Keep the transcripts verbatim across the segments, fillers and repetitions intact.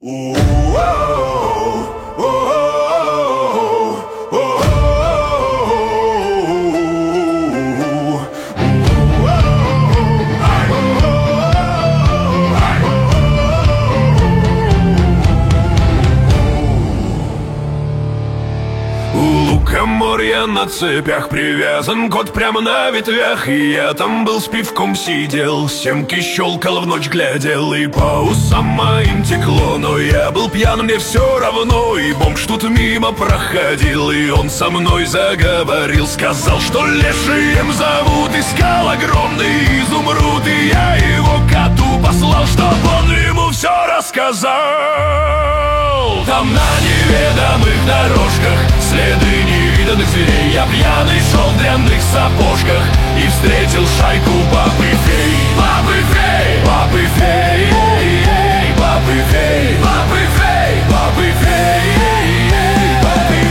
Лукоморье на цепях привязан, кот прямо на ветвях. И я там был с пивком сидел, семки щелкал, в ночь глядел. И по усам моим текло, но я был пьян, мне все равно. И бомж тут мимо проходил, и он со мной заговорил. Сказал, что лешием зовут, искал огромный изумруд. И я его коту послал, чтоб он ему все рассказал. Там на неведомых дорожках следы невиданных зверей. Я пьяный шел в дрянных сапожках и встретил шайку баб и фей. Баб и фей, баб и фей, эй, эй, баб и фей, баб и фей, баб и фей, эй, эй, баб и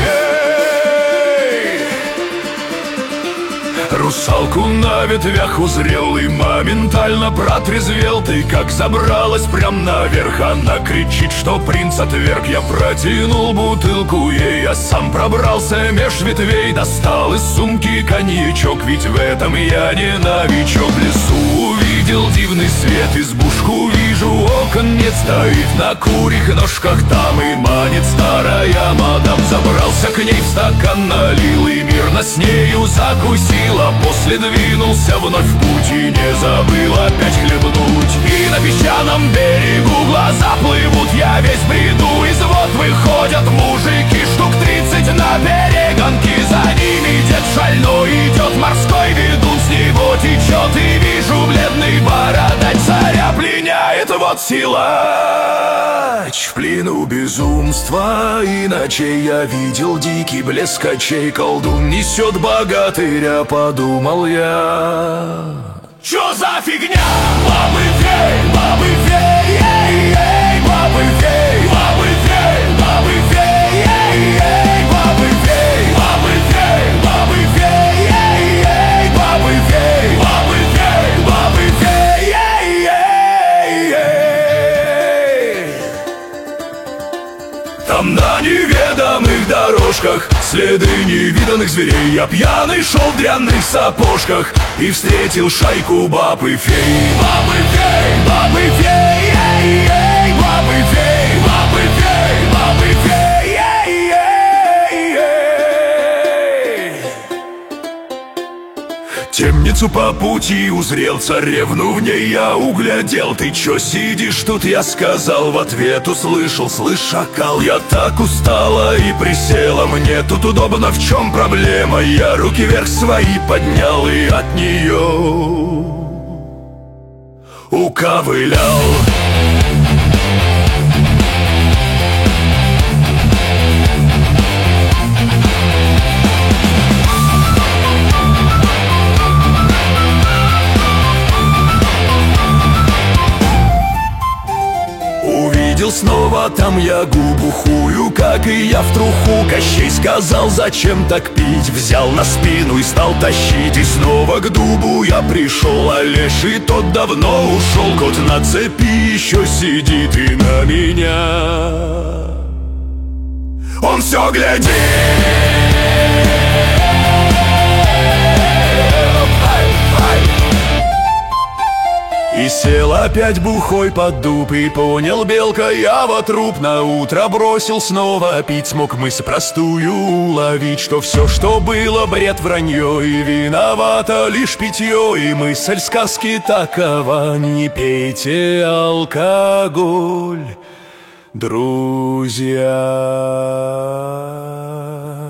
фей. Русалку на ветвях узрел и моментально протрезвел. Ты как забралась прям наверх, она кричит, что принц отверг. Я протянул бутылку ей, а сам пробрался меж ветвей. Достал из сумки коньячок, ведь в этом я не новичок. В лесу увидел дивный свет, избушку вижу, окон нет. Стоит на курьих ножках там и манит старая мадам. Забрался к ней в стакан, налил и мирно с нею закусил. А после двинулся вновь в путь и не забыл опять хлебнуть. И на песчаном берегу глаза плывут, я весь бреду. Из вод выходят мужики, штук тридцать на перегонки. За ними дед шальной идет, морской ведун с него течет. И вижу, бледный бородач царя пленяет вот силач. В плену безумства и ночей я видел дикий блеск очей. Колдун несет богатыря, подумал я. Чё за фигня? Бабы фей, бабы фей, эй, эй, бабы фей, бабы фей, бабы фей, эй, эй, бабы фей, бабы фей, бабы фей, эй, эй, бабы фей, бабы фей, бабы фей, эй, эй, эй. Там на неведомых дорожках следы невиданных зверей. Я пьяный шел в дрянных сапожках и встретил шайку баб и фей. Бабы фей, бабы фей, эй, эй, бабы фей, бабы фей, бабы фей, эй, эй, эй. Темницу по пути узрел, царевну в ней я углядел. Ты чё сидишь тут, я сказал, в ответ услышал: слышь, шакал, я так устала и присела. Мне тут удобно, в чем проблема? Я руки вверх свои поднял и от нее уковылял. Увидел снова там я губу хую, как и я в труху. Кощей сказал, зачем так пить, взял на спину и стал тащить. И снова к дубу я пришел, а леший тот давно ушел. Кот на цепи еще сидит и на меня он все глядит. И сел опять бухой под дуб, и понял, белка, я во труп. На утро бросил снова пить, смог мысль простую уловить, что все, что было, бред, вранье, и виновато лишь питье. И мысль сказки такова: не пейте алкоголь, друзья.